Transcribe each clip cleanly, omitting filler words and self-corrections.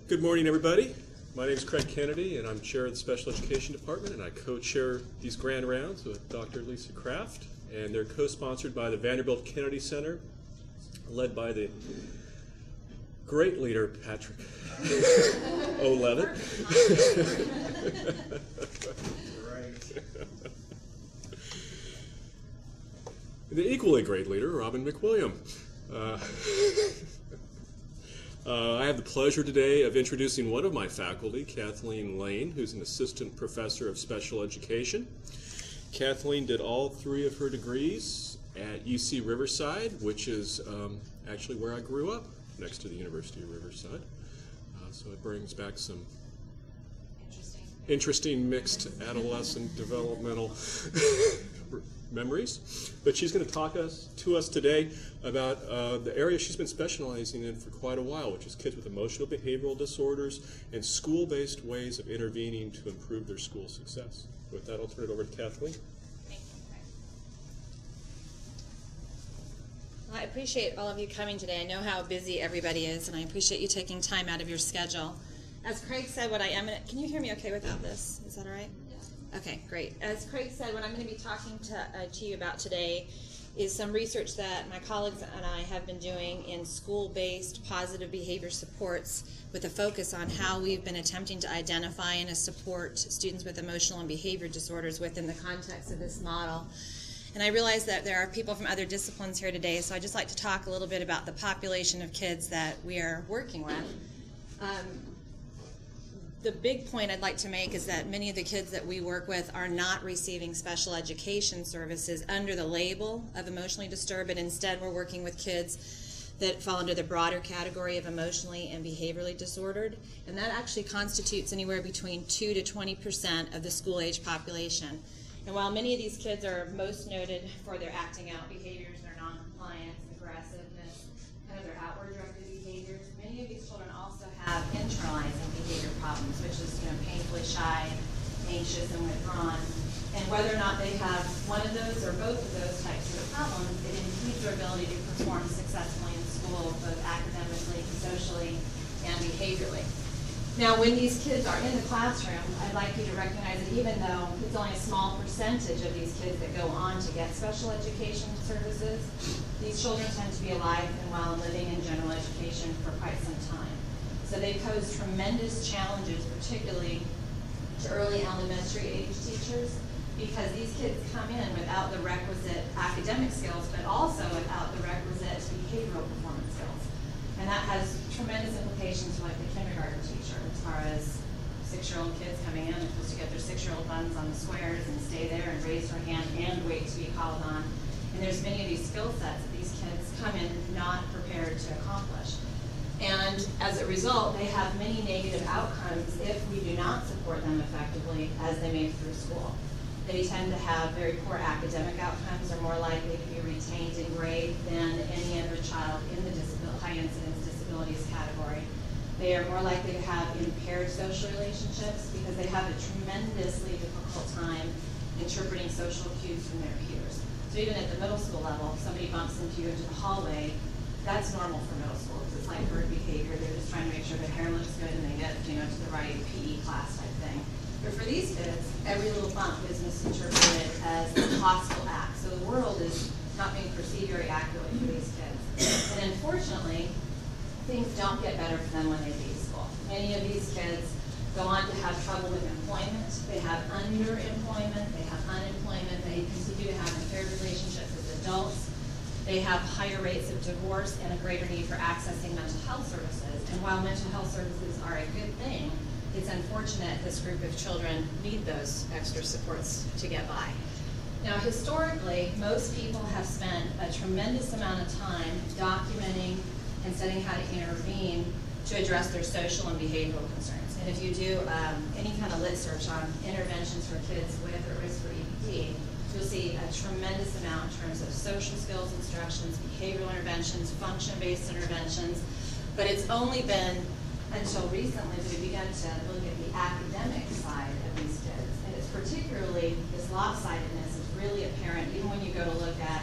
Good morning, everybody. My name is Craig Kennedy, and I'm chair of the Special Education Department, and I co-chair these grand rounds with Dr. Lisa Kraft, and they're co-sponsored by the Vanderbilt Kennedy Center, led by the great leader, Patrick O'Levitt. The equally great leader, Robin McWilliam. I have the pleasure today of introducing one of my faculty, Kathleen Lane, who's an assistant professor of special education. Kathleen did all three of her degrees at UC Riverside, which is actually where I grew up, next to the University of Riverside. So it brings back some interesting mixed adolescent developmental memories. But she's going to talk to us today about the area she's been specializing in for quite a while, which is kids with emotional behavioral disorders and school-based ways of intervening to improve their school success. With that, I'll turn it over to Kathleen. Thank you. Well, I appreciate all of you coming today. I know how busy everybody is, and I appreciate you taking time out of your schedule. As Craig said, what I am going to... Can you hear me okay without this? Is that all right? Okay, great. As Craig said, what I'm going to be talking to you about today is some research that my colleagues and I have been doing in school-based positive behavior supports with a focus on how we've been attempting to identify and to support students with emotional and behavior disorders within the context of this model. And I realize that there are people from other disciplines here today, so I'd just like to talk a little bit about the population of kids that we are working with. The big point I'd like to make is that many of the kids that we work with are not receiving special education services under the label of emotionally disturbed, but instead we're working with kids that fall under the broader category of emotionally and behaviorally disordered, and that actually constitutes anywhere between 2 to 20% of the school-age population. And while many of these kids are most noted for their acting out behaviors, their non-compliance, aggressiveness, kind of their outward directed behaviors, many of these children also have internalizing behavior problems, which is painfully shy, anxious, and withdrawn. And whether or not they have one of those or both of those types of problems, it impedes their ability to perform successfully in school, both academically, socially, and behaviorally. Now, when these kids are in the classroom, I'd like you to recognize that even though it's only a small percentage of these kids that go on to get special education services, these children tend to be alive and well and living in general education for quite some time. So they pose tremendous challenges, particularly to early elementary age teachers, because these kids come in without the requisite academic skills, but also without the requisite behavioral performance skills. And that has tremendous implications for like the kindergarten teacher, as far as 6-year-old kids coming in, they're supposed to get their 6-year-old buttons on the squares and stay there and raise their hand and wait to be called on. And there's many of these skill sets that these kids come in not prepared to accomplish. And as a result, they have many negative outcomes if we do not support them effectively as they move through school. They tend to have very poor academic outcomes, are more likely to be retained in grade than any other child in the high incidence disabilities category. They are more likely to have impaired social relationships because they have a tremendously difficult time interpreting social cues from their peers. So even at the middle school level, if somebody bumps into you into the hallway, that's normal for middle school. It's like herd behavior. They're just trying to make sure their hair looks good and they get to the right PE class type thing. But for these kids, every little bump is misinterpreted as a hostile act. So the world is not being perceived very accurately for these kids. And unfortunately, things don't get better for them when they leave school. Many of these kids go on to have trouble with employment. They have underemployment. They have unemployment. They continue to have impaired relationships with adults. They have higher rates of divorce and a greater need for accessing mental health services. And while mental health services are a good thing, it's unfortunate this group of children need those extra supports to get by. Now, historically, most people have spent a tremendous amount of time documenting and studying how to intervene to address their social and behavioral concerns. And if you do any kind of lit search on interventions for kids with or risk for EBD, you'll see a tremendous amount in terms of social skills instructions, behavioral interventions, function-based interventions, but it's only been until recently that we began to look at the academic side of these kids. And it's particularly, this lopsidedness is really apparent even when you go to look at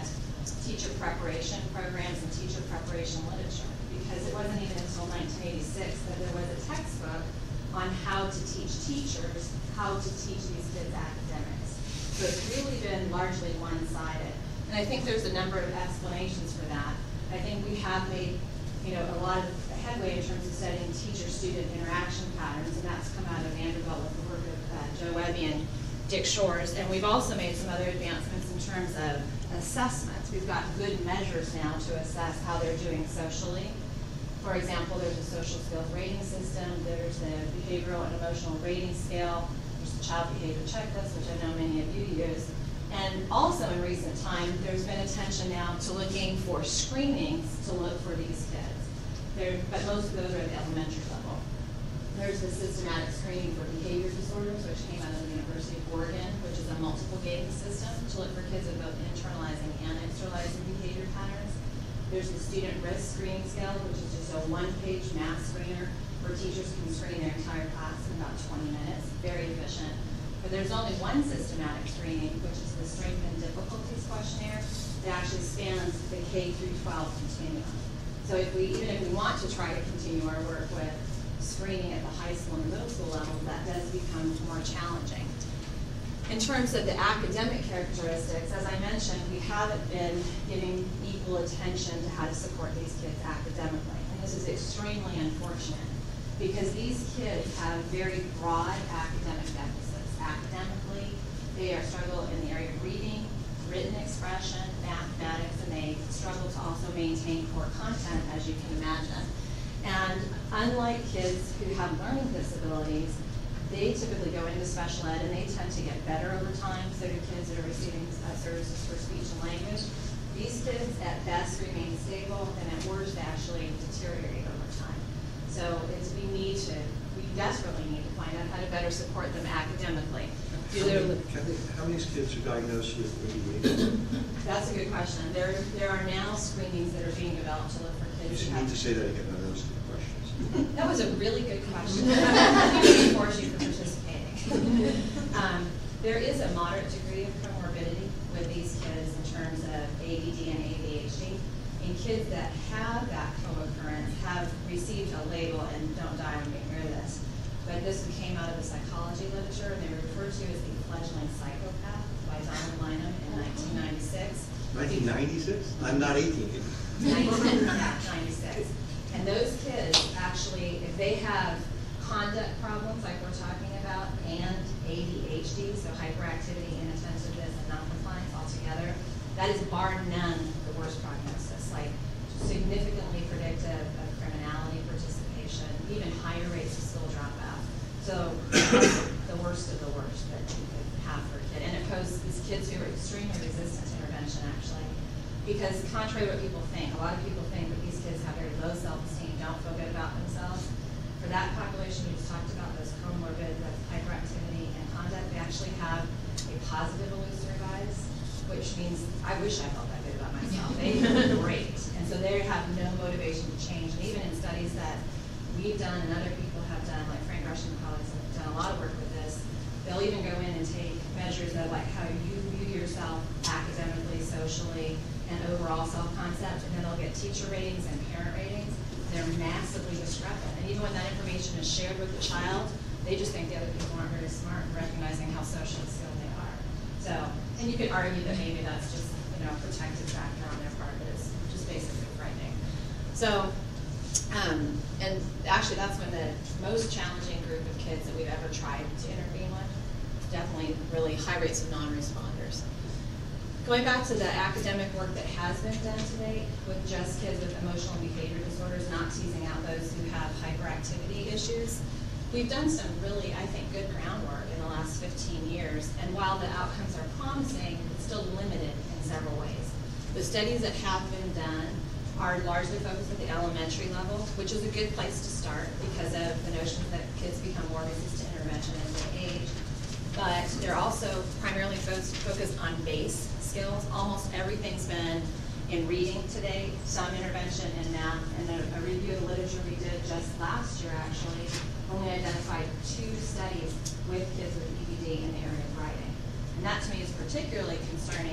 teacher preparation programs and teacher preparation literature, because it wasn't even until 1986 that there was a textbook on how to teach teachers how to teach these kids academics. So it's really been largely one-sided. And I think there's a number of explanations for that. I think we have made a lot of headway in terms of studying teacher-student interaction patterns, and that's come out of Vanderbilt with the work of Joe Webby and Dick Shores. And we've also made some other advancements in terms of assessments. We've got good measures now to assess how they're doing socially. For example, there's a social skills rating system, there's the behavioral and emotional rating scale, there's the child behavior checklist, which I know many of you use. And also in recent time, there's been attention now to looking for screenings to look for these kids. But most of those are at the elementary level. There's the systematic screening for behavior disorders, which came out of the University of Oregon, which is a multiple gating system to look for kids with both internalizing and externalizing behavior patterns. There's the student risk screening scale, which is just a one-page math screener where teachers can screen their entire class in about 20 minutes. Very efficient. But there's only one systematic screening, which is the strength and difficulties questionnaire that actually spans the K through 12 continuum. So even if we want to try to continue our work with screening at the high school and middle school level, that does become more challenging. In terms of the academic characteristics, as I mentioned, we haven't been giving equal attention to how to support these kids academically. And this is extremely unfortunate because these kids have very broad academic deficits. Academically, they struggle in the area of reading, written expression, mathematics, and they struggle to also maintain core content, as you can imagine. And unlike kids who have learning disabilities, they typically go into special ed and they tend to get better over time. So do kids that are receiving services for speech and language. These kids at best remain stable and at worst actually deteriorate over time. So we desperately need to find out how to better support them academically. How many kids are diagnosed with ADHD? That's a good question. There are now screenings that are being developed to look for kids. You need to say that again. That was good questions. That was a really good question. I reinforce you for participating. There is a moderate degree of comorbidity with these kids in terms of ADD and ADHD. And kids that have that co-occurrence have received a label and don't die when we hear this. But this came out of the psychology literature, and they were referred to as the fledgling psychopath by Donald Lynham in 1996. 1996? I'm not 18 yet. 1996. And those kids actually, if they have conduct problems like we're talking about and ADHD, so hyperactivity, inattentiveness, and noncompliance altogether, that is bar none the worst prognosis, like significantly predictive of criminality, participation, even higher rates of school dropout. So the worst of the worst that you could have for a kid. And it poses these kids who are extremely resistant to intervention, actually. Because contrary to what people think, a lot of people think that these kids have very low self-esteem, don't feel good about themselves. For that population we just talked about, those comorbid with hyperactivity and conduct, they actually have a positive illusory bias, which means I wish I felt that good about myself. They feel great. And so they have no motivation to change. And even in studies that we've done and other people have done, like Frank Rush and colleagues have done a lot of work with this, they'll even go in and take measures of like how you view yourself academically, socially, and overall self-concept, and then they'll get teacher ratings and parent ratings. They're massively discrepant. And even when that information is shared with the child, they just think the other people aren't very smart in recognizing how socially skilled they are. So, and you could argue that maybe that's just, a protected factor on their part, but it's just basically frightening. So, and actually that's when the most challenging group of kids that we've ever tried to intervene with. Definitely really high rates of non-responders. Going back to the academic work that has been done to date with just kids with emotional and behavior disorders, not teasing out those who have hyperactivity issues, we've done some really, I think, good groundwork in the last 15 years. And while the outcomes are promising, it's still limited in several ways. The studies that have been done are largely focused at the elementary level, which is a good place to start because of the notion that kids become more resistant to intervention as they age. But they're also primarily focused on base skills. Almost everything's been in reading today, some intervention in math, and a review of the literature we did just last year actually only identified 2 studies with kids with EBD in the area of writing. And that to me is particularly concerning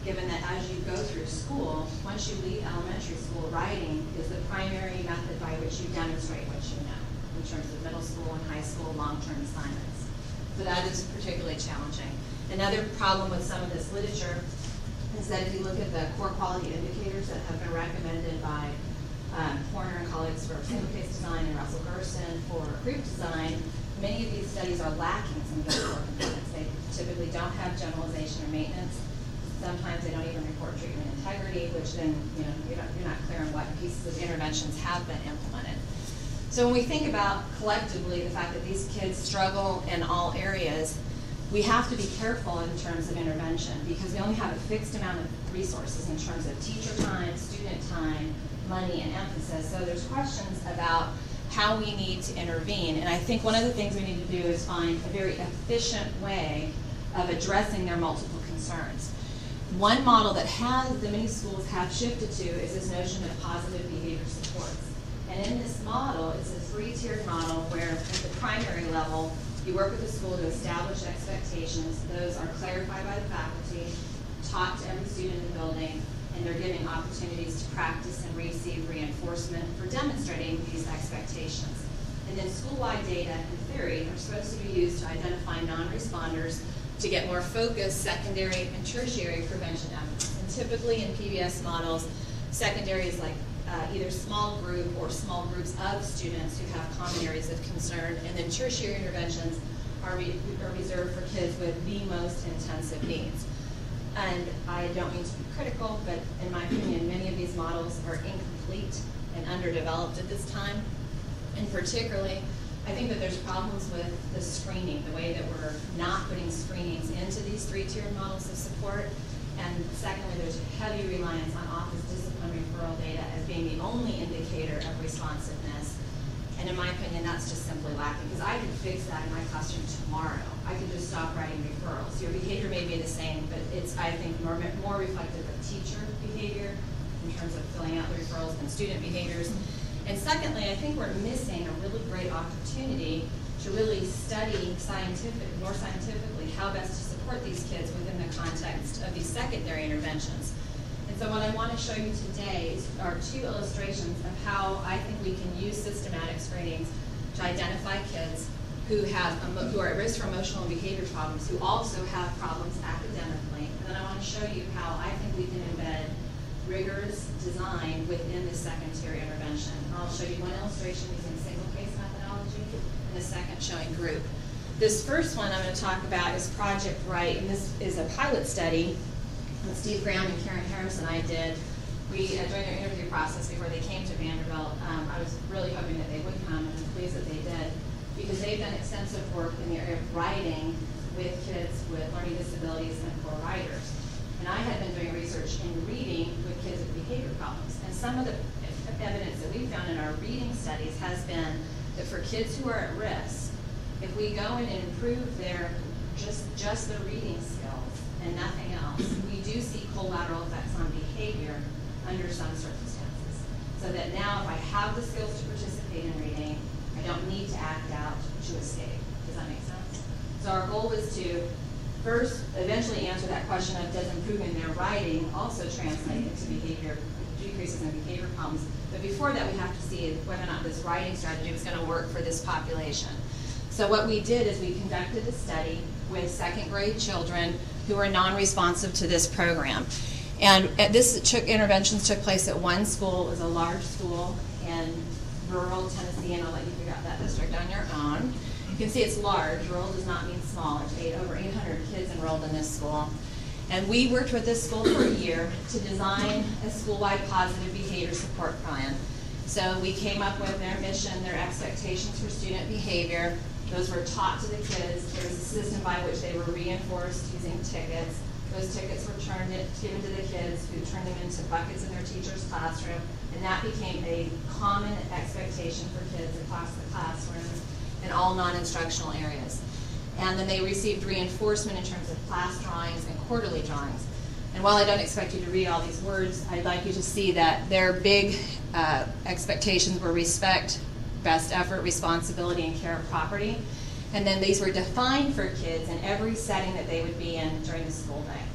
given that as you go through school, once you leave elementary school, writing is the primary method by which you demonstrate what you know in terms of middle school and high school long-term assignments. So that is particularly challenging. Another problem with some of this literature is that if you look at the core quality indicators that have been recommended by Horner and colleagues for single case design and Russell Gerson for group design, many of these studies are lacking some of those core components. They typically don't have generalization or maintenance. Sometimes they don't even report treatment integrity, which then you're not clear on what pieces of interventions have been implemented. So when we think about collectively the fact that these kids struggle in all areas, we have to be careful in terms of intervention because we only have a fixed amount of resources in terms of teacher time, student time, money, and emphasis. So there's questions about how we need to intervene. And I think one of the things we need to do is find a very efficient way of addressing their multiple concerns. One model that many schools have shifted to is this notion of positive behavior supports. And in this model, it's a three-tiered model where at the primary level, you work with the school to establish expectations. Those are clarified by the faculty, taught to every student in the building, and they're giving opportunities to practice and receive reinforcement for demonstrating these expectations. And then school-wide data and theory are supposed to be used to identify non-responders to get more focused secondary and tertiary prevention efforts. And typically in PBS models, secondary is like either small group or small groups of students who have common areas of concern, and then tertiary interventions are reserved for kids with the most intensive needs. And I don't mean to be critical, but in my opinion, many of these models are incomplete and underdeveloped at this time. And particularly, I think that there's problems with the screening, the way that we're not putting screenings into these three-tiered models of support. And secondly, there's a heavy reliance on office discipline referral data as being the only indicator of responsiveness. And in my opinion, that's just simply lacking, because I could fix that in my classroom tomorrow. I could just stop writing referrals. Your behavior may be the same, but it's, I think, more reflective of teacher behavior in terms of filling out the referrals than student behaviors. And secondly, I think we're missing a really great opportunity to really study more scientifically how best to support these kids within the context of these secondary interventions. And so what I want to show you today are two illustrations of how I think we can use systematic screenings to identify kids who are at risk for emotional and behavior problems, who also have problems academically. And then I want to show you how I think we can embed rigorous design within the second-tier intervention. I'll show you one illustration using single-case methodology, and the second showing group. This first one I'm going to talk about is Project Right, and this is a pilot study that Steve Graham and Karen Harris and I did. During their interview process before they came to Vanderbilt, I was really hoping that they would come, and I'm pleased that they did, because they've done extensive work in the area of writing with kids with learning disabilities and poor writers. And I had been doing research in reading with kids with behavior problems. And some of the evidence that we found in our reading studies has been that for kids who are at risk, if we go in and improve their just their reading skills and nothing else, we do see collateral effects on behavior under some circumstances. So that now if I have the skills to participate in reading, I don't need to act out to escape. Does that make sense? So our goal was to first eventually answer that question of does improving their writing also translate into decreases in behavior problems. But before that, we have to see whether or not this writing strategy was going to work for this population. So what we did is we conducted a study with second grade children who were non-responsive to this program. And interventions took place at one school. It was a large school in rural Tennessee, and I'll let you figure out that district on your own. You can see it's large. Rural does not mean small. There's over 800 kids enrolled in this school. And we worked with this school for a year to design a school-wide positive behavior support plan. So we came up with their mission, their expectations for student behavior. Those were taught to the kids. There was a system by which they were reinforced using tickets. Those tickets were given to the kids, who turned them into buckets in their teacher's classroom. And that became a common expectation for kids across the classrooms in all non-instructional areas. And then they received reinforcement in terms of class drawings and quarterly drawings. And while I don't expect you to read all these words, I'd like you to see that their big expectations were respect, best effort, responsibility, and care of property. And then these were defined for kids in every setting that they would be in during the school day.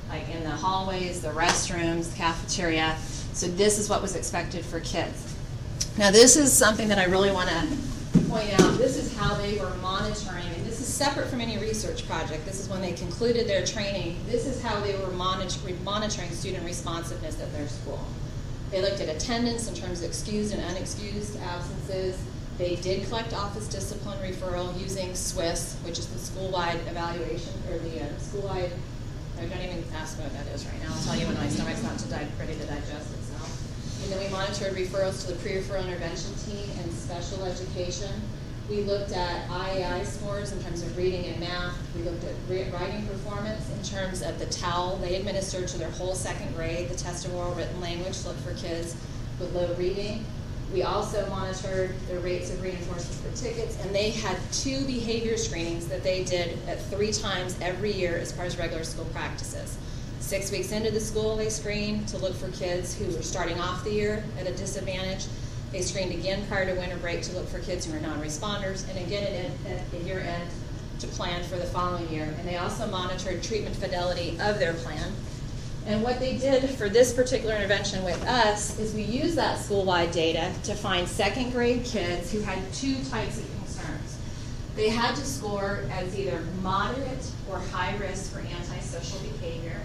like in the hallways, the restrooms, the cafeteria. So this is what was expected for kids. Now this is something that I really want to point out. This is how they were monitoring, and this is separate from any research project. This is when they concluded their training. This is how they were monitoring student responsiveness at their school. They looked at attendance in terms of excused and unexcused absences. They did collect office discipline referral using SWIS, which is the school-wide evaluation, or the school-wide, I don't even ask what that is right now. I'll tell you when my stomach's not ready to digest itself. And then we monitored referrals to the pre-referral intervention team and special education. We looked at IAI scores in terms of reading and math. We looked at writing performance in terms of the TOWL. They administered to their whole second grade the test of oral written language, to look for kids with low reading. We also monitored the rates of reinforcement for tickets, and they had 2 behavior screenings that they did at 3 times every year as part of regular school practices. 6 weeks into the school, they screened to look for kids who were starting off the year at a disadvantage. They screened again prior to winter break to look for kids who were non-responders, and again at year end to plan for the following year. And they also monitored treatment fidelity of their plan. And what they did for this particular intervention with us is we used that school-wide data to find second grade kids who had 2 types of concerns. They had to score as either moderate or high risk for antisocial behavior,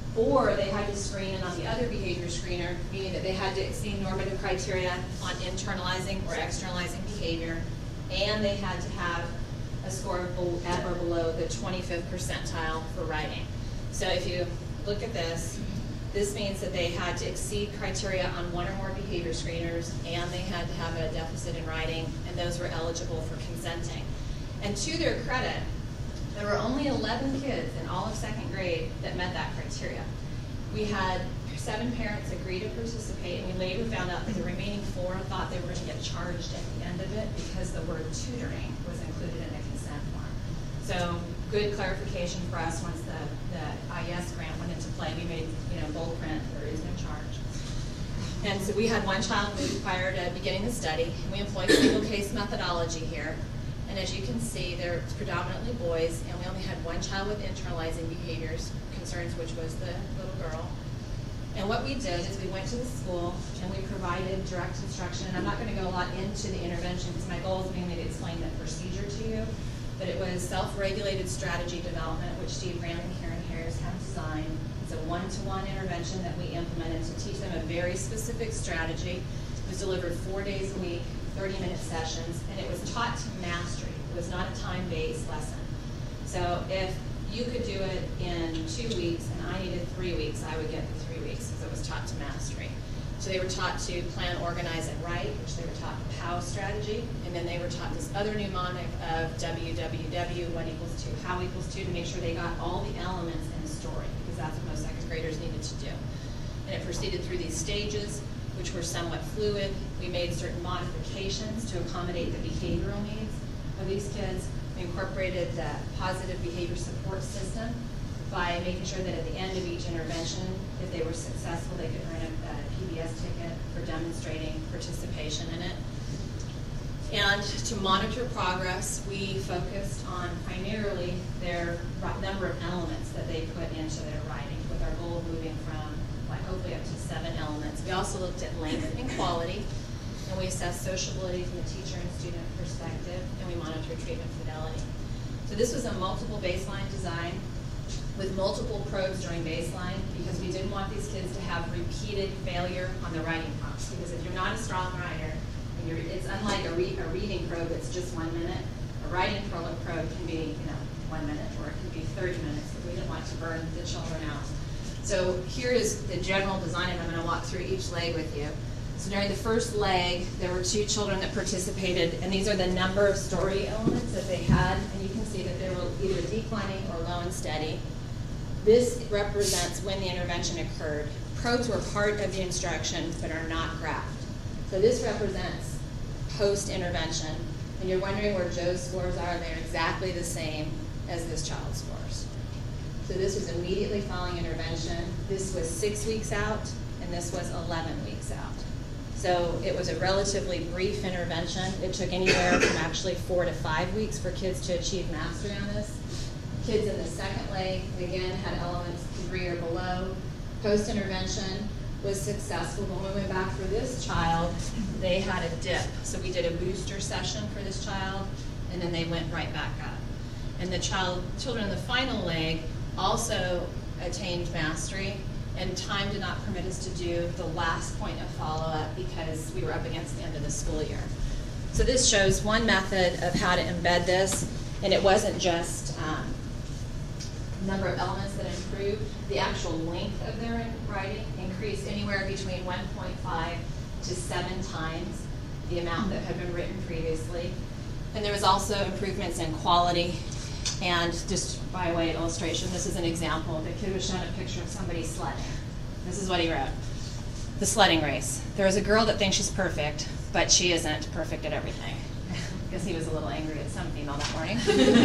or they had to screen in on the other behavior screener, meaning that they had to exceed normative criteria on internalizing or externalizing behavior, and they had to have a score at or below the 25th percentile for writing. So if you look at this, this means that they had to exceed criteria on 1 or more behavior screeners, and they had to have a deficit in writing, and those were eligible for consenting. And to their credit, there were only 11 kids in all of second grade that met that criteria. We had 7 parents agree to participate, and we later found out that the remaining 4 thought they were going to get charged at the end of it because the word tutoring was included in the consent form. So good clarification for us once the IES grant went into play. We made bold print, there is no charge. And so we had 1 child moved prior to beginning the study, and we employed single case methodology here. And as you can see, they're predominantly boys, and we only had 1 child with internalizing behaviors concerns, which was the little girl. And what we did is we went to the school and we provided direct instruction. And I'm not going to go a lot into the intervention because my goal is mainly to explain the procedure to you. But it was self-regulated strategy development, which Steve Graham and Karen Harris have designed. It's a 1-to-1 intervention that we implemented to teach them a very specific strategy. It was delivered 4 days a week, 30-minute sessions, and it was taught to mastery. It was not a time-based lesson. So if you could do it in 2 weeks and I needed 3 weeks, I would get the 3 weeks because it was taught to mastery. So they were taught to plan, organize, and write, which they were taught POW strategy, and then they were taught this other mnemonic of WWW, what equals to, how equals to make sure they got all the elements in the story, because that's what most second graders needed to do. And it proceeded through these stages, which were somewhat fluid. We made certain modifications to accommodate the behavioral needs of these kids. We incorporated the positive behavior support system by making sure that at the end of each intervention, if they were successful, they could earn a PBS ticket for demonstrating participation in it. And to monitor progress, we focused on primarily their number of elements that they put into their writing, with our goal of moving from hopefully up to 7 elements. We also looked at length and quality, and we assessed sociability from a teacher and student perspective, and we monitored treatment fidelity. So this was a multiple baseline design with multiple probes during baseline, because we didn't want these kids to have repeated failure on the writing prompts. Because if you're not a strong writer, it's unlike a reading probe that's just 1 minute. A writing probe can be 1 minute, or it can be 30 minutes, but we didn't want to burn the children out. So here is the general design, and I'm going to walk through each leg with you. So during the first leg, there were 2 children that participated, and these are the number of story elements that they had, and you can see that they were either declining or low and steady. This represents when the intervention occurred. Probes were part of the instruction, but are not graphed. So this represents post-intervention, and you're wondering where Joe's scores are, and they're exactly the same as this child's scores. So this was immediately following intervention. This was 6 weeks out, and this was 11 weeks out. So it was a relatively brief intervention. It took anywhere from actually 4 to 5 weeks for kids to achieve mastery on this. Kids in the second leg, again, had elements 3 or below. Post-intervention was successful. When we went back for this child, they had a dip. So we did a booster session for this child, and then they went right back up. And the children in the final leg also attained mastery, and time did not permit us to do the last point of follow-up because we were up against the end of the school year. So this shows one method of how to embed this, and it wasn't just number of elements that improved. The actual length of their writing increased anywhere between 1.5 to 7 times the amount that had been written previously. And there was also improvements in quality. And just by way of illustration, this is an example. The kid was shown a picture of somebody sledding. This is what he wrote. The sledding race. There is a girl that thinks she's perfect, but she isn't perfect at everything. I guess he was a little angry at some female that morning.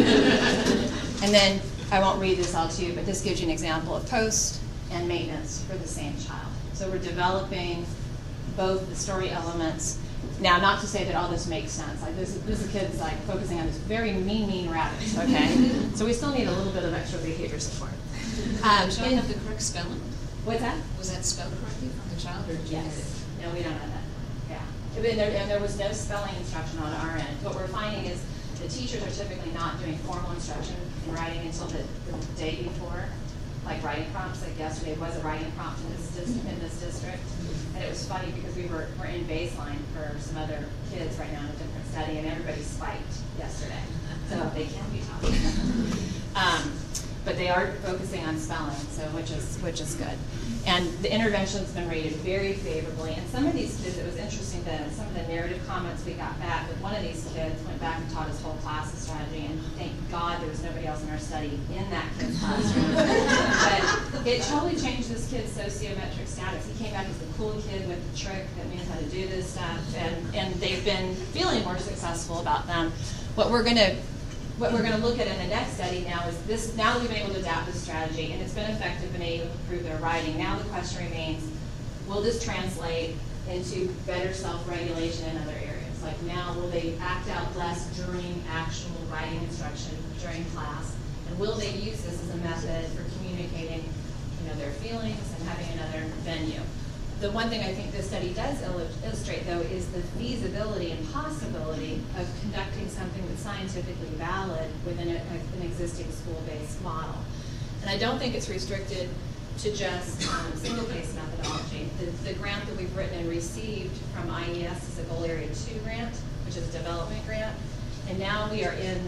And then, I won't read this all to you, but this gives you an example of post and maintenance for the same child. So we're developing both the story elements. Now, not to say that all this makes sense. Like this kid's like focusing on this very mean rabbits, okay? So we still need a little bit of extra behavior support. Do you have the correct spelling? What's that? Was that spelled correctly from the child, or did you get Yes. it? No, we don't have that. Yeah. And there was no spelling instruction on our end. What we're finding is the teachers are typically not doing formal instruction in writing until the day before, like writing prompts. Like yesterday was a writing prompt in this district. And it was funny because we're in baseline for some other kids right now in a different study, and everybody spiked yesterday. So they can be taught. But they are focusing on spelling, so which is good. And the intervention's been rated very favorably. And some of these kids, it was interesting that some of the narrative comments we got back, that one of these kids went back and taught his whole class a strategy, and thank God there was nobody else in our study in that kid's classroom. But it totally changed this kid's sociometric status. He came back as the cool kid with the trick that knew how to do this stuff, and they've been feeling more successful about them. What we're gonna look at in the next study now is this. Now that we've been able to adapt this strategy, and it's been effective and able to improve their writing. Now the question remains, will this translate into better self-regulation in other areas? Like now, will they act out less during actual writing instruction during class? And will they use this as a method for communicating, their feelings and having another venue? The one thing I think this study does illustrate, though, is the feasibility and possibility of conducting something that's scientifically valid within an existing school-based model. And I don't think it's restricted to just single-case methodology. The grant that we've written and received from IES is a Goal Area 2 grant, which is a development grant. And now we are in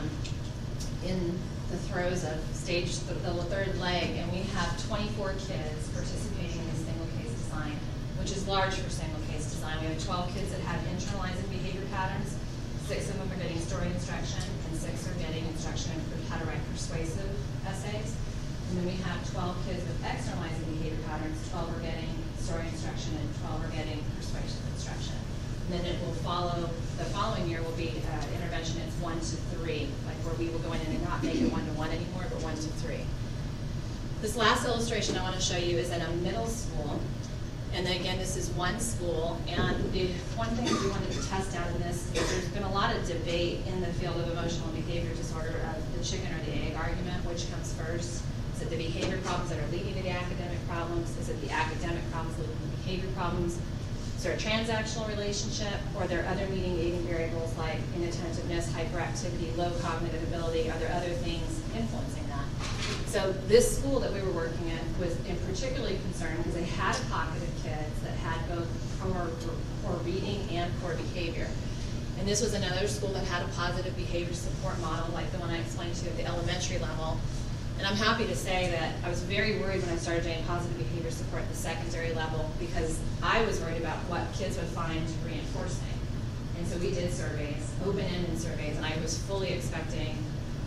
the throes of the third leg, and we have 24 kids participating in this single-case design, which is large for single-case design. We have 12 kids that have internalizing behavior patterns. 6 of them are getting story instruction, and 6 are getting instruction in how to write persuasive essays. And then we have 12 kids with externalizing behavior patterns. 12 are getting story instruction, and 12 are getting persuasive instruction. And then it will follow, the following year will be intervention, it's 1 to 3, like where we will go in and not make it 1 to 1 anymore, but 1 to 3. This last illustration I want to show you is at a middle school. And then again, this is one school. And the one thing that we wanted to test out in this is there's been a lot of debate in the field of emotional and behavior disorder of the chicken or the egg argument, which comes first. Is it the behavior problems that are leading to the academic problems? Is it the academic problems leading to behavior problems? Is there a transactional relationship, or are there other mediating variables like inattentiveness, hyperactivity, low cognitive ability? Are there other things influencing that? So this school that we were working at was particularly concerned because they had a pocket of kids that had both poor reading and poor behavior. And this was another school that had a positive behavior support model like the one I explained to you at the elementary level. And I'm happy to say that I was very worried when I started doing positive behavior support at the secondary level because I was worried about what kids would find reinforcing. And so we did surveys, open-ended surveys, and I was fully expecting,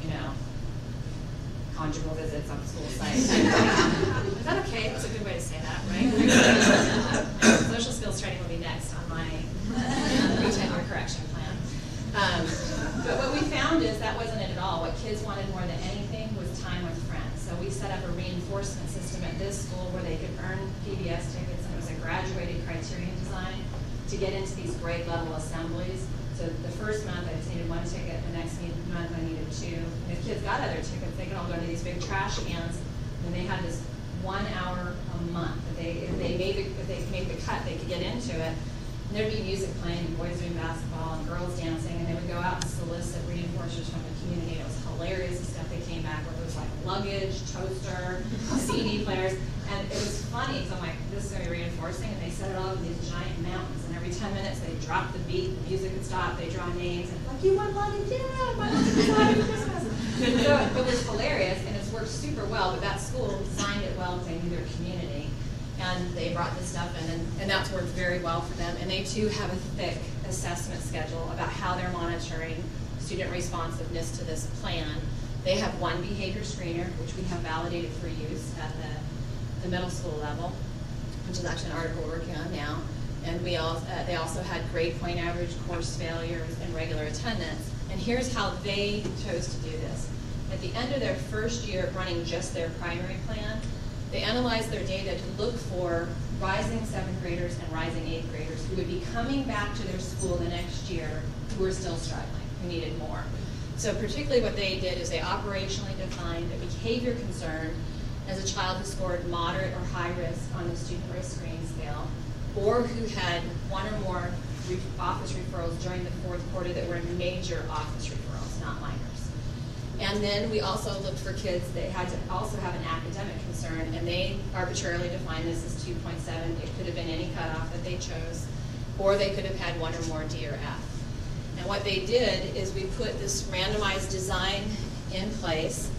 conjugal visits on the school site. Is that okay? That's a good way to say that, right? Social skills training will be next on my re-tenure correction plan. But what we found is that wasn't it at all. What kids wanted more than anything was time with friends. So we set up a reinforcement system at this school where they could earn PBS tickets, and it was a graduated criterion design to get into these grade level assemblies. So the first month I just needed 1 ticket, the next month I needed 2. And if kids got other tickets, they could all go into these big trash cans, and they had this 1 hour a month. If they made the cut, they could get into it. And there'd be music playing, and boys doing basketball, and girls dancing, and they would go out and solicit reinforcers from the community. It was hilarious, the stuff they came back with. It was like luggage, toaster, CD players, and it was funny, because I'm like, this is going to be reinforcing, and they set it all in these giant mountains, and every 10 minutes they dropped the beat, the music would stop, they draw names, and like, you won luggage, yeah, my luggage is Happy Christmas. So it was hilarious, and it's worked super well, but that school designed it well because they knew their community. And they brought this stuff in, and that's worked very well for them. And they too have a thick assessment schedule about how they're monitoring student responsiveness to this plan. They have one behavior screener, which we have validated for use at the middle school level, which is actually an article we're working on now. And they also had grade point average, course failures, and regular attendance. And here's how they chose to do this. At the end of their first year of running just their primary plan, they analyzed their data to look for rising 7th graders and rising 8th graders who would be coming back to their school the next year who were still struggling, who needed more. So particularly what they did is they operationally defined a behavior concern as a child who scored moderate or high risk on the student risk screening scale, or who had one or more office referrals during the 4th quarter that were major office referrals, not minors. And then we also looked for kids that had to also have an academic concern, and they arbitrarily defined this as 2.7. It could have been any cutoff that they chose, or they could have had 1 or more D or F. And what they did is we put this randomized design in place.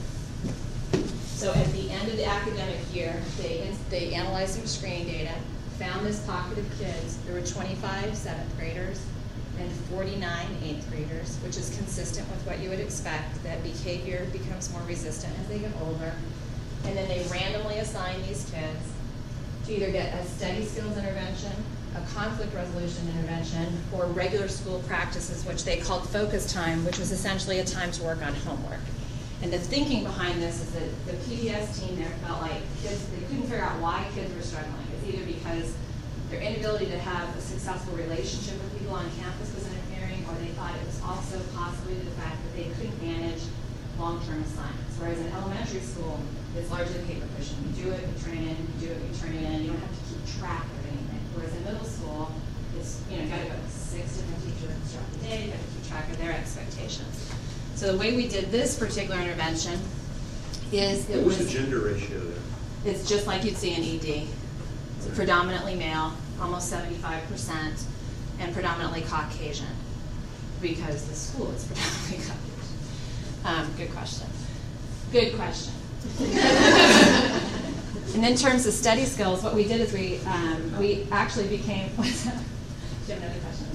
So at the end of the academic year, they analyzed their screening data, found this pocket of kids. There were 25 7th graders and 49 8th graders, which is consistent with what you would expect, that behavior becomes more resistant as they get older. And then they randomly assign these kids to either get a study skills intervention, a conflict resolution intervention, or regular school practices, which they called focus time, which was essentially a time to work on homework. And the thinking behind this is that the PBS team there felt like kids, they couldn't figure out why kids were struggling. It's either because their inability to have a successful relationship with people on campus was interfering, or they thought it was also possibly the fact that they couldn't manage long-term assignments. Whereas in elementary school, it's largely paper pushing. You do it, you turn it in, you do it, you turn it in. You don't have to keep track of anything. Whereas in middle school, it's, you got to go to 6 different teachers throughout the day, you got to keep track of their expectations. So the way we did this particular intervention is What was the gender ratio there? It's just like you'd see in ED. It's predominantly male, almost 75%, and predominantly Caucasian, because the school is predominantly Caucasian. Good question. Good question. And in terms of study skills, what we did is we actually became. What's that? Do you have another question?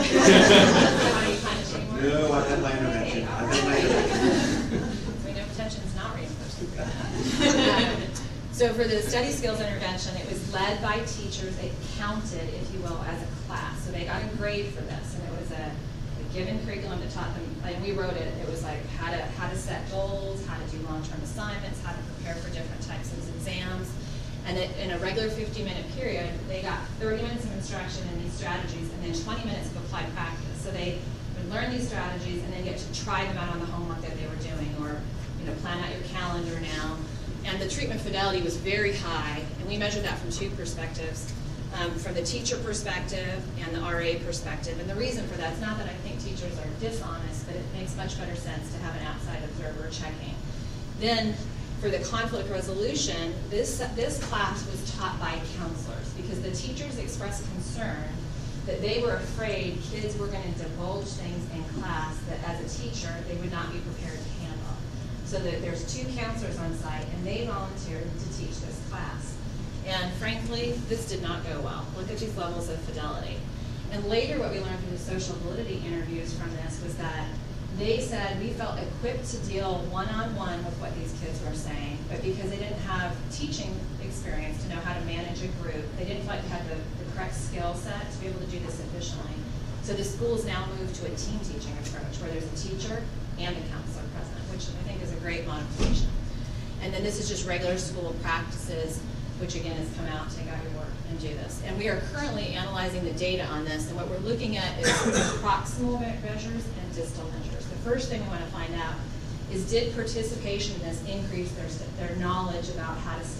No, I had my intervention. We know detention is not reimbursed. So for the study skills intervention, it was led by teachers. They counted, if you will, as a class. So they got a grade for this, and it was a given curriculum that taught them, and we wrote it. It was like how to set goals, how to do long-term assignments, how to prepare for different types of exams. And in a regular 50-minute period, they got 30 minutes of instruction in these strategies, and then 20 minutes of applied practice. So they would learn these strategies and then get to try them out on the homework that they were doing, or plan out your calendar now. And the treatment fidelity was very high, and we measured that from 2 perspectives, from the teacher perspective and the RA perspective. And the reason for that is not that I think teachers are dishonest, but it makes much better sense to have an outside observer checking. Then for the conflict resolution, this class was taught by counselors, because the teachers expressed concern that they were afraid kids were going to divulge things in class that as a teacher they would not be prepared to handle. So that there's 2 counselors on site, and they volunteered to teach this class. And frankly, this did not go well. Look at these levels of fidelity. And later what we learned from the social validity interviews from this was that they said we felt equipped to deal one-on-one with what these kids were saying, but because they didn't have teaching experience to know how to manage a group, they didn't feel like they had the correct skill set to be able to do this efficiently. So the school's now moved to a team teaching approach where there's a teacher and a counselor present, which I think is a great modification. And then this is just regular school practices, which again has come out to guide your work and do this. And we are currently analyzing the data on this, and what we're looking at is proximal measures and distal measures. The first thing we want to find out is, did participation in this increase their knowledge about how to study?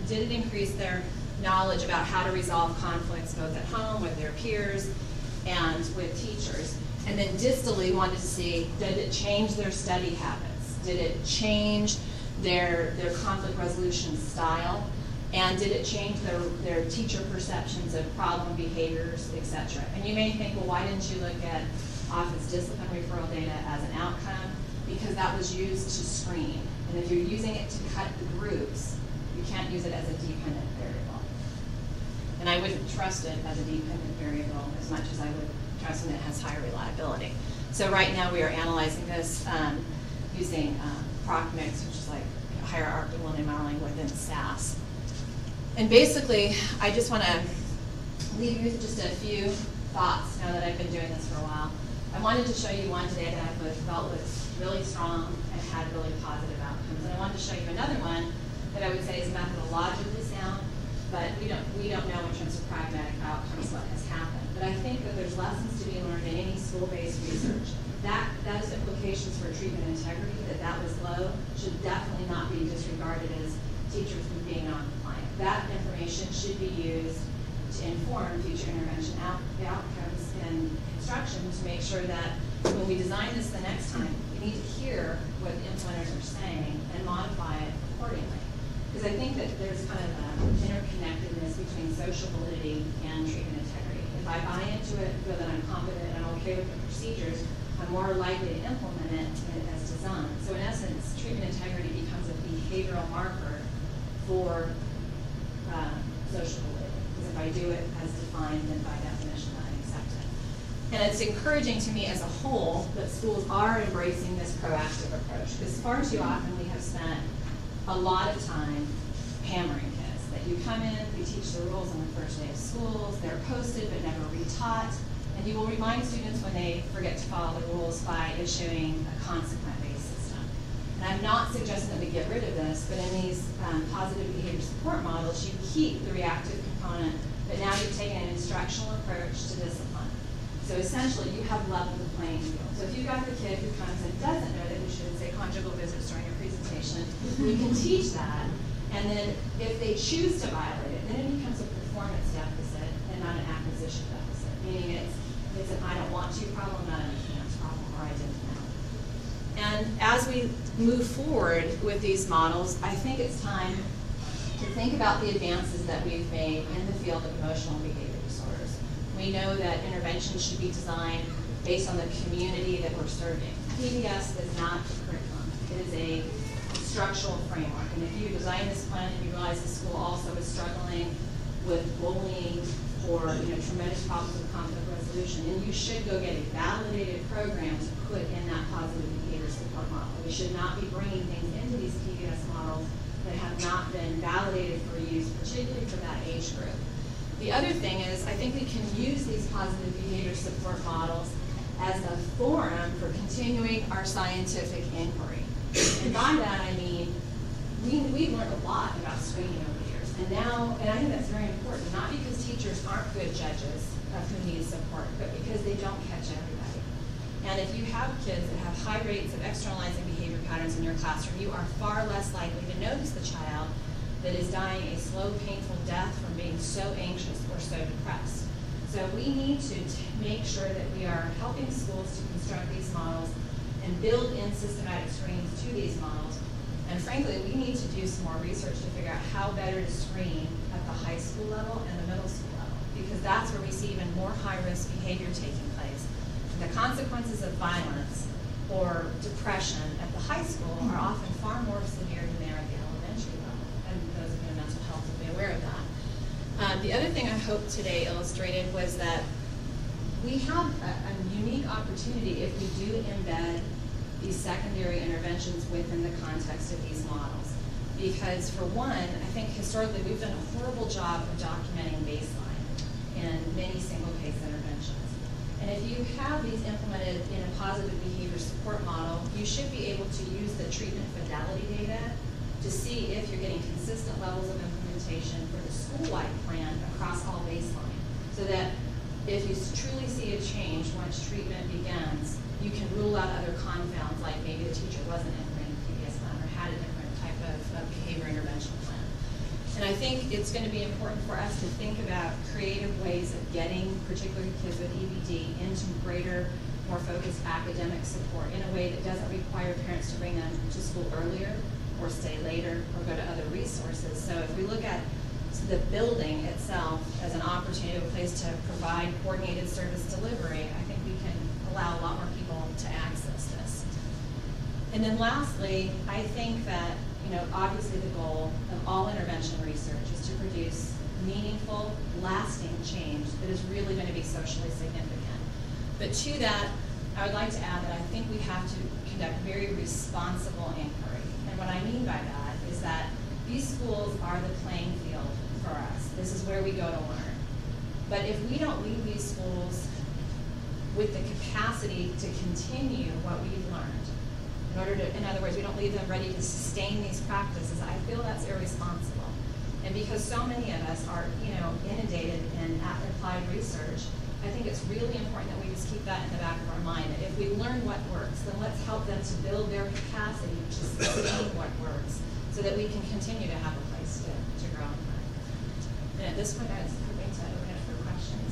did it increase their knowledge about how to resolve conflicts both at home, with their peers, and with teachers? And then distally wanted to see, did it change their study habits? Did it change their conflict resolution style? And did it change their teacher perceptions of problem behaviors, et cetera? And you may think, well, why didn't you look at office discipline referral data as an outcome? Because that was used to screen. And if you're using it to cut the groups, you can't use it as a dependent variable. And I wouldn't trust it as a dependent variable as much as I would trust when it has higher reliability. So right now we are analyzing this using ProcMix, which is like hierarchical linear modeling within SAS. And basically, I just want to leave you with just a few thoughts now that I've been doing this for a while. I wanted to show you one today that I felt was really strong and had really positive outcomes. And I wanted to show you another one that I would say is methodologically sound, but we don't know in terms of pragmatic outcomes what has happened. But I think that there's lessons to be learned in any school-based research. Those implications for treatment integrity, that was low, should definitely not be disregarded as teachers being non-compliant. That information should be used to inform future intervention outcomes in instruction to make sure that when we design this the next time, we need to hear what the implementers are saying and modify it accordingly. Because I think that there's kind of an interconnectedness between social validity and treatment integrity. If I buy into it, feel that I'm confident and I'm okay with the procedures, I'm more likely to implement it as designed. So in essence, treatment integrity becomes a behavioral marker for social validity. Because if I do it as defined, then by definition I accept it. And it's encouraging to me as a whole that schools are embracing this proactive approach. Because far too often we have spent a lot of time hammering kids. That you come in, we teach the rules on the first day of schools, they're posted but never retaught. And you will remind students when they forget to follow the rules by issuing a consequent-based system. And I'm not suggesting that we get rid of this, but in these positive behavior support models, you keep the reactive component, but now you've taken an instructional approach to discipline. So essentially, you have leveled the playing field. So if you've got the kid who comes and doesn't know that you should say conjugal visits during your presentation, you can teach that. And then if they choose to violate it, then it becomes a performance deficit and not an acquisition deficit, meaning it's an I don't want to problem, not an can't problem, or I didn't know. And as we move forward with these models, I think it's time to think about the advances that we've made in the field of emotional and behavior disorders. We know that interventions should be designed based on the community that we're serving. PBS is not a curriculum. It is a structural framework. And if you design this plan and you realize the school also is struggling with bullying or tremendous problems with conflict resolution, and you should go get a validated program to put in that positive behavior support model. We should not be bringing things into these PBS models that have not been validated for use, particularly for that age group. The other thing is, I think we can use these positive behavior support models as a forum for continuing our scientific inquiry. And by that I mean, we've learned a lot about screening over the years. And I think that's very important, not because teachers aren't good judges of who needs support, but because they don't catch everybody. And if you have kids that have high rates of externalizing behavior patterns in your classroom, you are far less likely to notice the child that is dying a slow, painful death from being so anxious or so depressed. So we need to make sure that we are helping schools to construct these models and build in systematic screens to these models. And frankly, we need to do some more research to figure out how better to screen at the high school level and the middle school level, because that's where we see even more high-risk behavior taking place. And the consequences of violence or depression at the high school are often far more severe than they are at the elementary level, and those of you in mental health will be aware of that. The other thing I hope today illustrated was that we have a unique opportunity if we do embed these secondary interventions within the context of these models. Because for one, I think historically we've done a horrible job of documenting baseline in many single case interventions. And if you have these implemented in a positive behavior support model, you should be able to use the treatment fidelity data to see if you're getting consistent levels of implementation for the school-wide plan across all baseline. So that if you truly see a change once treatment begins, you can rule out other confounds, like maybe the teacher wasn't implementing the PBS plan or had a different type of behavior intervention plan. And I think it's going to be important for us to think about creative ways of getting particularly kids with EBD into greater, more focused academic support in a way that doesn't require parents to bring them to school earlier or stay later or go to other resources. So if we look at the building itself as an opportunity, a place to provide coordinated service delivery, I think we can allow a lot more people to access this. And then lastly, I think that, obviously the goal of all intervention research is to produce meaningful, lasting change that is really going to be socially significant. But to that, I would like to add that I think we have to conduct very responsible inquiry. And what I mean by that is that these schools are the playing field for us. This is where we go to learn. But if we don't leave these schools with the capacity to continue what we've learned, in other words, we don't leave them ready to sustain these practices, I feel that's irresponsible. And because so many of us are, inundated in applied research, I think it's really important that we just keep that in the back of our mind, that if we learn what works, then let's help them to build their capacity to sustain what works, so that we can continue to have a place to grow and learn. And at this point, I was hoping to open it for questions.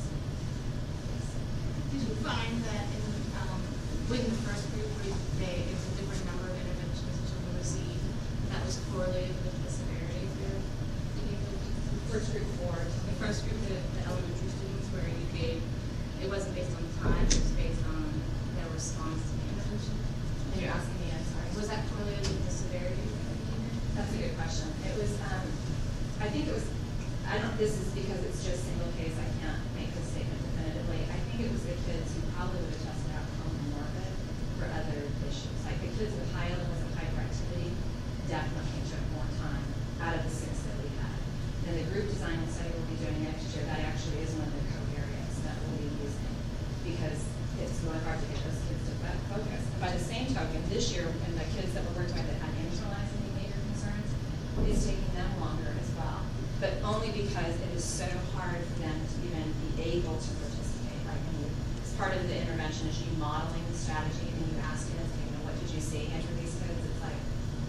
Did you find that within the first group where it was a different number of interventions that children received, that was correlated with the severity of their behavior? First group 4. The first group, the elementary students, where you gave, it wasn't based on time, it was based on their response to the intervention. And you're asking me, I'm sorry. Was that correlated with the severity of their behavior? That's a good question. It was, I think it was, this is because it's just single case, I can't make this statement definitively. I think it was the kids who probably would have tested out comorbid for other issues. Like the kids with high levels of hyperactivity definitely took more time out of the 6 that we had. And the group design study we'll be doing next year, that actually is one of the co-areas that we'll be using, because it's really hard to get those kids to focus. And by the same token, this year, when the kids that we're working with that had internalizing behavior concerns, is taking them longer as well. But only because it is so hard for them to even be able to participate. Like, it's part of the intervention is you modeling the strategy, and you ask kids, what did you see? Enter these kids, it's like,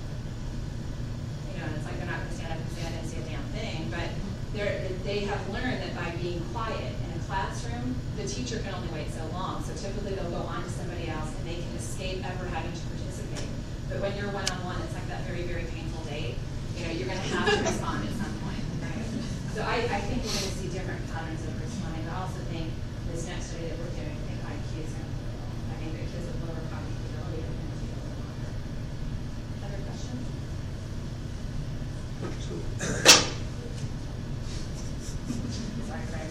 it's like they're not going to stand up and say, I didn't see a damn thing. But they have learned that by being quiet in a classroom, the teacher can only wait so long. So typically they'll go on to somebody else, and they can escape ever having to participate. But when you're one-on-one, it's like that very, very painful date. You're going to have to respond at some point. Right? So I think we're going to see different patterns of responding. I also think this next study that we're doing, I think IQ is going to play a role. I think the kids with lower cognitive ability are going to take a little longer. Other questions? Sorry, Greg.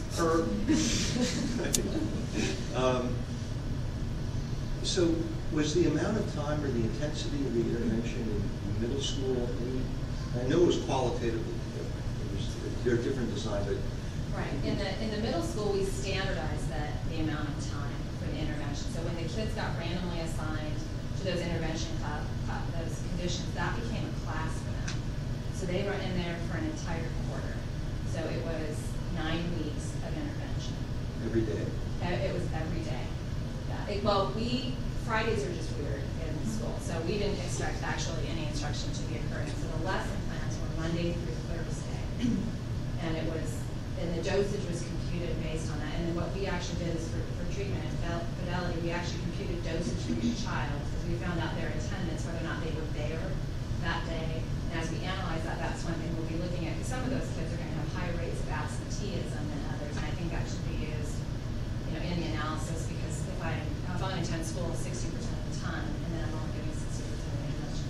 So was the amount of time or the intensity of the intervention in middle school, I know it was qualitatively different. They're different design, but right. In the middle school, we standardized the amount of time for the intervention. So when the kids got randomly assigned to those intervention those conditions, that became a class for them. So they were in there for an entire quarter. So it was 9 weeks of intervention. every day. It was every day. Yeah. Fridays are just weird in school, so we didn't expect actually any instruction to be occurring. So the lesson plans were Monday through Thursday, and the dosage was computed based on that. And then what we actually did is for treatment and fidelity, we actually computed dosage for each child, because we found out their attendance, whether or not they were there that day. And as we analyze that, that's one thing we'll be looking at, because some of those kids are going to have higher rates of absenteeism than others, and I think that should be used, in the analysis, because if I only attend school 60% of the time, and then I'm only giving 60% of the intervention.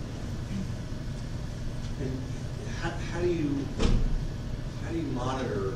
And how do you monitor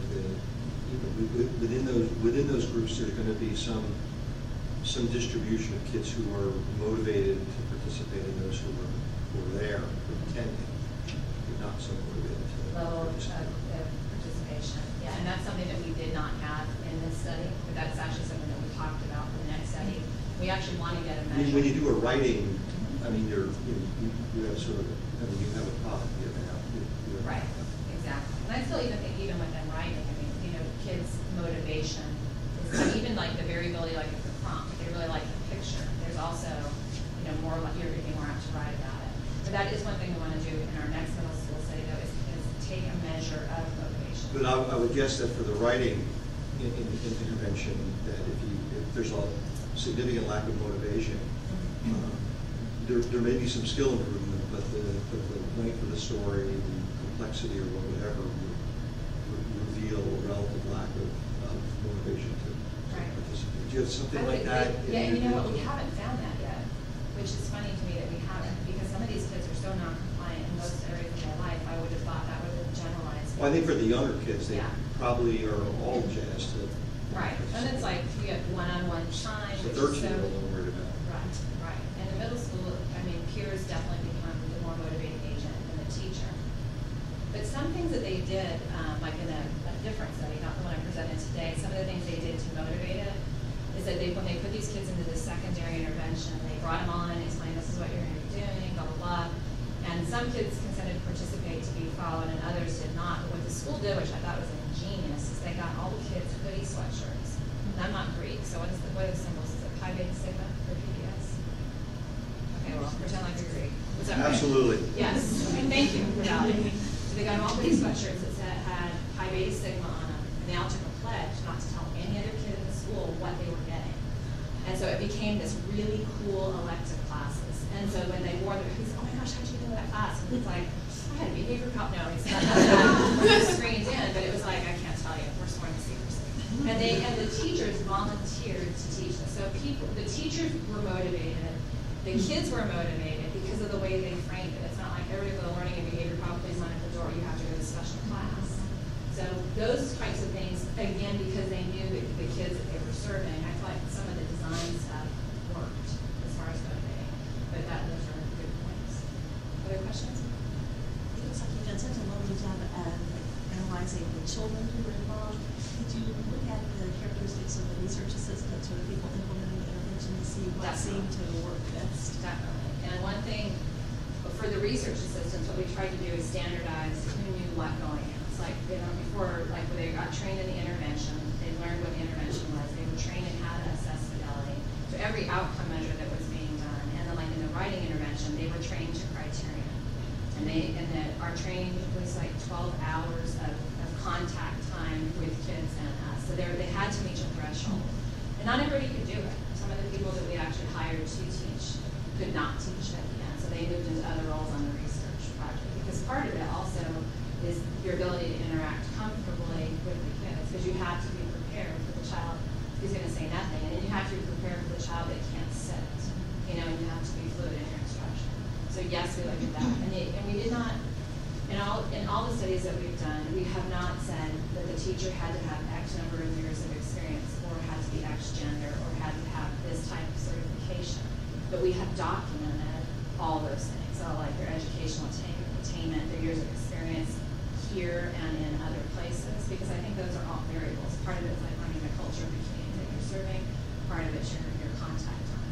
within those groups? There's going to be some distribution of kids who are motivated to participate and those who were there attending, but not so motivated to Level of participate. participation. Yeah, and that's something that we did not have in this study, but that's actually something that we talked about for the next study. We actually want to get a measure. When you do a writing, you have sort of, you have a product, you have an output. Right, exactly. And I still even think, even with them writing, kids' motivation is even like the variability, like of the prompt. They really like the picture. There's also, more like you're more apt to write about it. But that is one thing we want to do in our next middle school study, though, is take a would guess that for the writing intervention, that if there's a significant lack of motivation, there may be some skill improvement, but the length of the story, the complexity, or whatever, would reveal a relative lack of motivation to participate. Do you have something like that? Yeah, and you know what, we haven't found that yet, which is funny to me that we haven't, because some of these kids are so non-compliant in most areas of their life. I would have thought that would have generalized. Well, I think for the younger kids, they Yeah. probably are all jazzed to. Right, and it's like you have one-on-one time, The which is 13-year-old I'm worried about. Right, right. And in middle school, I mean, peers definitely become the more motivating agent than the teacher. But some things that they did, like in a different study, not the one I presented today, some of the things they did to motivate it is that when they put these kids into the secondary intervention, they brought them on and explained, this is what you're going to be doing, blah, blah, blah. And some kids consented to participate to be followed, and others did not. But what the school did, which I thought was ingenious, is they got all the kids hoodie sweatshirts. And I'm not Greek, so what are the symbols? Is it Pi Beta Sigma for PBS? Okay, well, pretend like you're Greek. Was that right? Absolutely. Yes. Okay, thank you for validating. So they got them all hoodie sweatshirts that had Pi Beta Sigma on them, and they all took a pledge not to tell any other kid in the school what they were getting. And so it became this really cool elective classes. And so when they wore their hoodies, oh my gosh, how'd you get into that class? And it's like, I had a behavior cop. No, it's not that. We were screened in, but it was like, I can't tell you, we're sworn to secrecy. And the teachers volunteered to teach this. So the teachers were motivated, the kids were motivated because of the way they framed it. It's not like everybody with a learning and behavior problem, please line at the door, you have to go to special class. So those types of things, again, because they knew that the kids that they were serving, I feel like some of the design stuff worked as far as motivating. But those are good points. Other questions? It looks like you've done such a lovely job at analyzing the children who were involved. Did you look at the characteristics of the research assistants or the people implementing the intervention to see what seemed to work best? Definitely. And one thing, for the research assistants, what we tried to do is standardize who knew what going in. It's like, before, like when they got trained in the intervention, they learned what the intervention was. They were trained in how to assess fidelity. So every outcome measure that was being done. And then like in the writing intervention, they were trained to criterion. And our training was like 12 hours of contact time with kids and us. So they had to reach a threshold. And not everybody could do it. Some of the people that we actually hired to teach could not teach at the end. So they moved into other roles on the research project. Because part of it also is your ability to interact comfortably with the kids. Because you have to be prepared for the child who's going to say nothing. And then you have to be prepared for the child that can't sit. And you have to be fluid in your instruction. So yes, we looked at that. And we did not, in all the studies that we've done, we have not said that the teacher had to have X number of years of experience or had to be X gender or had to have this type of certification. But we have documented all those things. So like their educational attainment, their years of experience here and in other places, because I think those are all variables. Part of it is like learning the culture of the community that you're serving. Part of it's your contact time.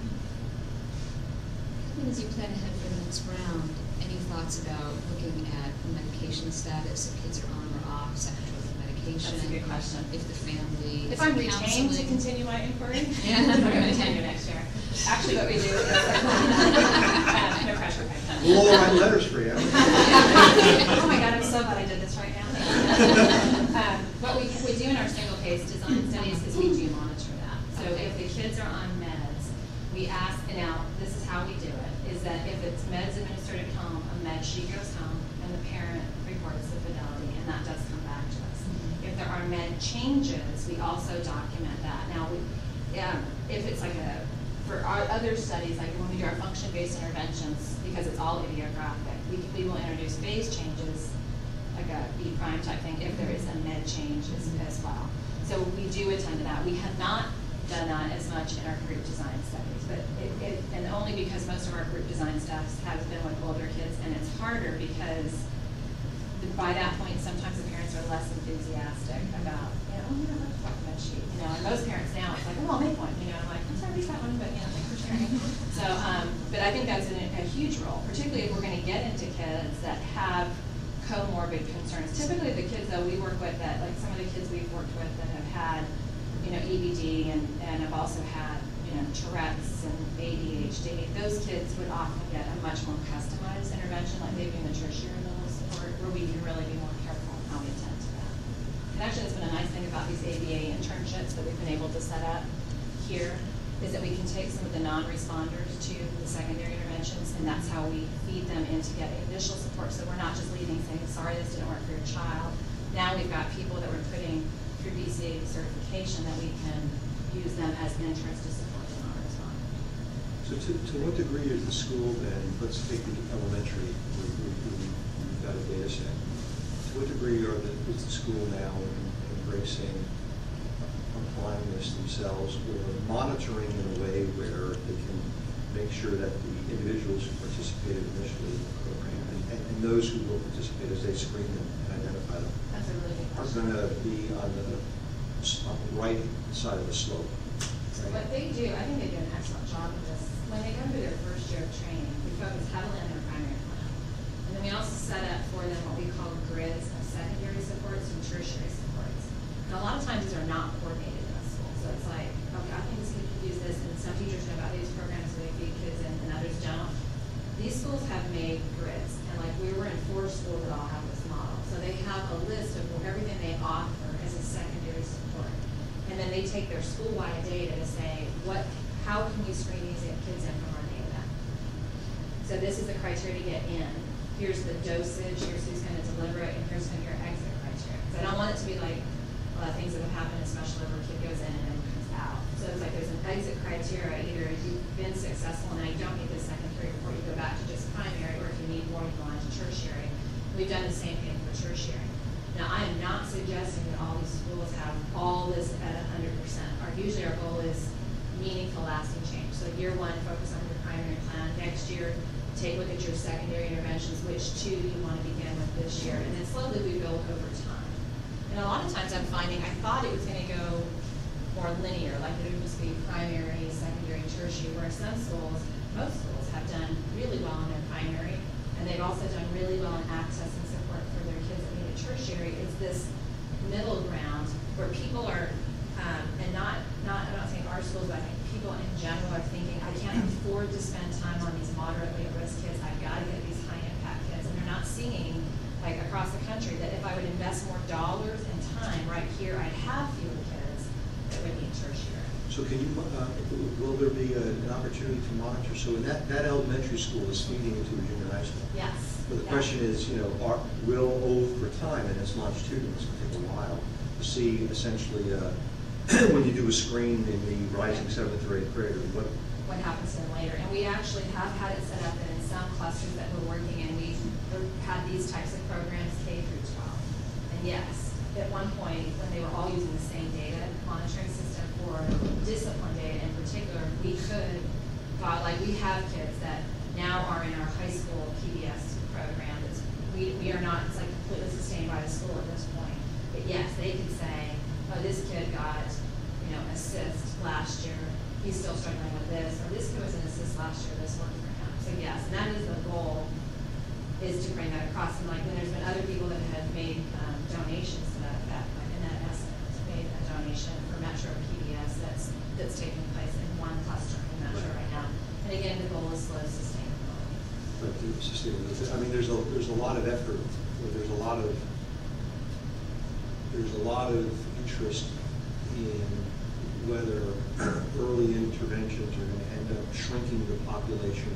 As you plan ahead for the next round, any thoughts about looking at medication status, if kids are on or off secondary medication? That's a good question. If the family If I'm is retained to counseling. continue my inquiry, Yeah. I'm going to tenure next year. Actually, what we do is, no pressure. We'll all write letters for you. Oh my God, I'm so glad I did this right now. What we do in our single case design studies is we do monitor that. So if the kids are on meds, we ask, and now this is how we do it, is that if it's meds administered at home, a med sheet goes home and the parent reports the fidelity, and that does come back to us. If there are med changes, we also document that. Now, if it's like for our other studies, like when we do our function-based interventions, because it's all idiographic, we will introduce phase changes, like a B prime type thing, if there is a med change as well. So we do attend to that. We have not done that as much in our group design studies, but and only because most of our group design stuff has been with older kids, and it's harder because by that point, sometimes the parents are less enthusiastic about, let's talk about sheet. And most parents now, it's like, oh, I'll make one. I'm like, I'm sorry, read that one, but thanks for sharing. So, but I think that's a huge role, particularly if we're going to get into kids that have comorbid concerns. Typically, the kids that we work with, that like some of the kids we've worked with that have had, EBD and have also had, Tourette's and ADHD. Those kids would often get a much more customized intervention, like maybe in the tertiary level support, where we can really be more careful in how we attend to that. And actually, that's been a nice thing about these ABA internships that we've been able to set up here, is that we can take some of the non-responders to the secondary interventions, and that's how we feed them in to get initial support. So we're not just leaving saying, sorry, this didn't work for your child. Now we've got people that we're putting through BCA certification that we can use them as interns to support them on our response. So to what degree is the school then, let's take the elementary, we've got a data set. To what degree is the school now embracing applying this themselves or monitoring in a way where they can make sure that the individuals who participated initially in the program and those who will participate as they screen them and identify them That's a really good are question. going to be on the right side of the slope? So what they do, I think they do an excellent job of this. When they go through their first year of training, we focus heavily on their primary plan. And then we also set up for them what we call grids of secondary supports and tertiary supports. And a lot of times these are not coordinated in a school. So it's like, okay, I think this kid could use this, and some teachers know about these programs so they feed kids in, and others don't. These schools have made grids, and like we were in 4 schools that all have this model. So they have a list of everything they offer as a secondary support. And then they take their school-wide data to say, how can we screen these kids in from our data? So this is the criteria to get in. Here's the dosage, here's who's going to deliver it, and here's your exit criteria. So I don't want it to be like a lot of things that have happened, especially where a kid goes in and then comes out. So it's like there's an exit criteria. Either you've been successful and now you don't need the secondary before you go back to just primary, or if you need more, you go on to tertiary. We've done the same thing for tertiary. Now, I am not suggesting that all these schools have all this at 100%. Usually our goal is meaningful, lasting change. So year 1, focus on your primary plan. Next year, take a look at your secondary interventions, which 2 do you want to begin with this year, and then slowly we build over time. And a lot of times I'm finding, I thought it was going to go more linear, like it would just be primary, secondary, tertiary, where some schools, most schools, have done really well in their primary, and they've also done really well in access and support for their kids that need a tertiary. It's this middle ground where people are, and I'm not saying our schools, but I think people in general are thinking, I can't afford to spend time on these moderately at-risk kids. I've got to get these high-impact kids. And they're not seeing, like across the country, that if I would invest more dollars and time right here, I'd have fewer kids that would need tertiary. So can you, will there be an opportunity to monitor? So in that elementary school is feeding into a junior high school. Yes. But the Yeah. question is, will over time, and it's longitudinal, it's going to take a while, to see essentially when you do a screen in the rising 7th or 8th grader, What happens to them later. And we actually have had it set up that in some clusters that we're working in, we've had these types of programs K through 12. And yes, at one point, when they were all using the same data monitoring system for discipline data in particular, we could, like we have kids that now are in our high school PBS program. We are not, it's like completely sustained by the school at this point. But yes, they could say, oh, this kid got, assist last year. He's still struggling with this, or this kid was an assist last year, this worked for him. So yes, and that is the goal, is to bring that across. And like, then there's been other people that have made donations to that effect, like Annette Essence made a donation for Metro PBS that's taking place in one cluster in Metro right now. And again, the goal is slow sustainability. but the sustainability. I mean, there's a lot of effort, there's a lot of interest in whether early interventions are going to end up shrinking the population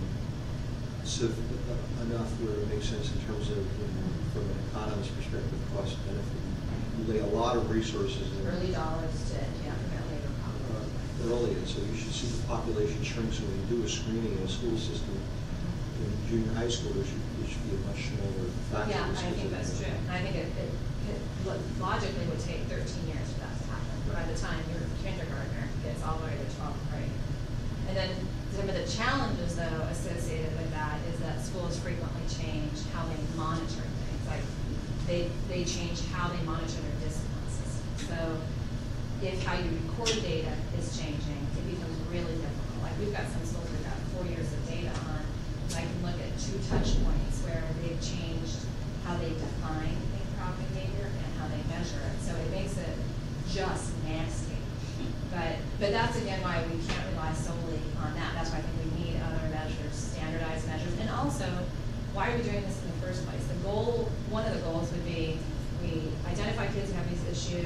enough where it makes sense in terms of, from an economist perspective, cost benefit. You lay a lot of resources in Early dollars to prevent labor problems. early, and so you should see the population shrink. So when you do a screening in a school system, in junior high school, there should be a much smaller factor. Yeah, of I think that's true. And I think it logically would take 13 years for that to happen. By the time your kindergartner gets all the way to 12th grade. And then some of the challenges, though, associated with that is that schools frequently change how they monitor things. Like they change how they monitor their discipline system. So if how you record data is changing, it becomes really difficult. Like we've got some schools we've got 4 years of data on. I can look at 2 touch points where they've changed how they define improper behavior and how they measure it. So it makes it just nasty. But that's again why we can't rely solely on that. That's why I think we need other measures, standardized measures. And also, why are we doing this in the first place? One of the goals would be we identify kids who have these issues,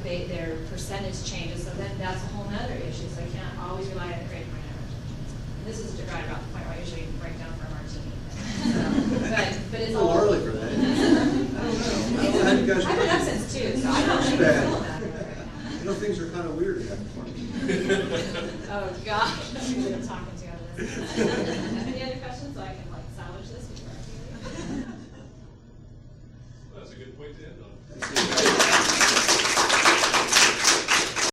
their percentage changes, so then that's a whole nother issue, so I can't always rely on the grade point average. And this is right about the point where I usually break down for a martini. But it's A little all. early for that. I don't know. I don't know how you guys. I've been up since 2, so I don't It's think bad. it's about it right now. You know, things are kind of weird at that point. Oh, gosh. I'm talking to you out of this. Any other questions, so I can like salvage this before I leave? That's a good point to end on. Thank you.